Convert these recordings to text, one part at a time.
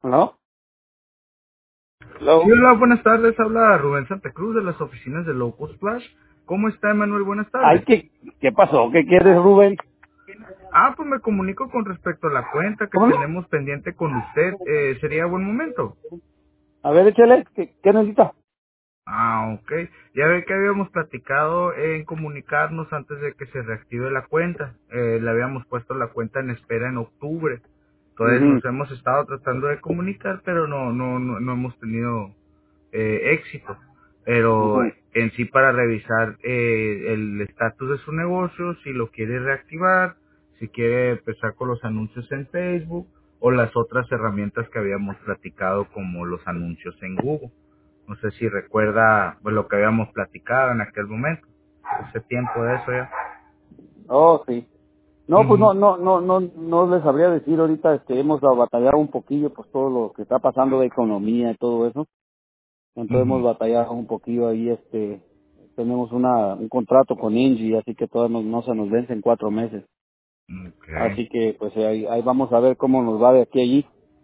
¿No? Sí, Hello. hola, buenas tardes. Habla Rubén Santa Cruz de las oficinas de Loco Splash. ¿Cómo está, Emanuel? Buenas Ay, tardes. ¿qué pasó? ¿Qué quieres, Rubén? Pues me comunico con respecto a la cuenta que ¿Cómo no? tenemos pendiente con usted. ¿Sería buen momento? A ver, échale. ¿Qué necesita? Ok. Ya ve que habíamos platicado en comunicarnos antes de que se reactive la cuenta. Le habíamos puesto la cuenta en espera en octubre. Entonces Mhm. nos hemos estado tratando de comunicar, pero no hemos tenido éxito. Pero Mhm. en sí para revisar el estatus de su negocio, si lo quiere reactivar, si quiere empezar con los anuncios en Facebook o las otras herramientas que habíamos platicado como los anuncios en Google. No sé si recuerda pues, lo que habíamos platicado en aquel momento. Hace tiempo de eso ya. Oh, sí. No, pues Ujú, no les sabría decir ahorita, hemos batallado un poquillo, pues todo lo que está pasando de economía y todo eso. Entonces hemos ujú. batallado un poquillo ahí, tenemos un contrato con Ingy, así que todavía no se nos vence en 4 meses. Ok. Así que, pues ahí vamos a ver cómo nos va de aquí a allí.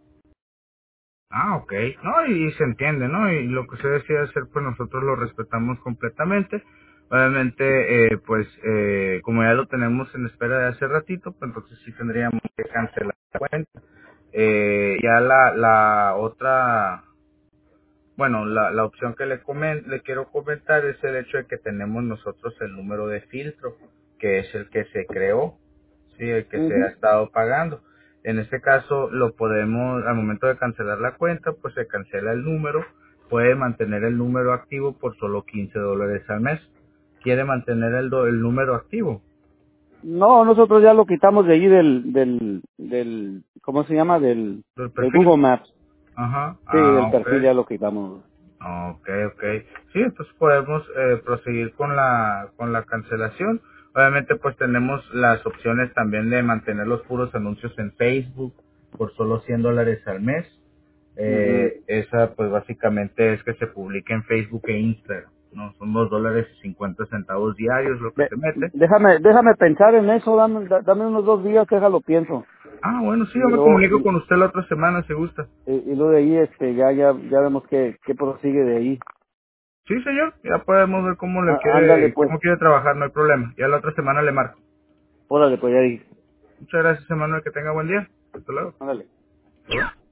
Ok. No, y se entiende, ¿no? Y lo que usted decide hacer, pues nosotros lo respetamos completamente. Obviamente, como ya lo tenemos en espera de hace ratito, pues entonces sí tendríamos que cancelar la cuenta. Ya la otra, bueno, la opción que le quiero comentar es el hecho de que tenemos nosotros el número de filtro, que es el que se creó, sí, el que se ha Mhm. estado pagando. En este caso lo podemos, al momento de cancelar la cuenta, pues se cancela el número, puede mantener el número activo por solo $15 al mes. ¿Quiere mantener el número activo? No, nosotros ya lo quitamos de allí ¿cómo se llama? ¿El Del perfil? Google Maps. Ajá, Sí, del ok. perfil ya lo quitamos. Ok, ok. Sí, entonces podemos proseguir con la cancelación. Obviamente pues tenemos las opciones también de mantener los puros anuncios en Facebook por solo $100 al mes. Ujú. Esa pues básicamente es que se publique en Facebook e Instagram, ¿no? Son $2.50 diarios lo que se mete. Déjame pensar en eso, dame unos 2 días, déjalo pienso. Bueno, sí, Y yo me luego, comunico con usted la otra semana si gusta. y luego de ahí, ya vemos qué prosigue de ahí. Sí, señor, ya podemos ver Ándale pues, cómo quiere trabajar, no hay problema. Ya la otra semana le marco. órale pues, ya dije. Muchas gracias, Emanuel. Que tenga buen día. Hasta luego. Ándale. Bye.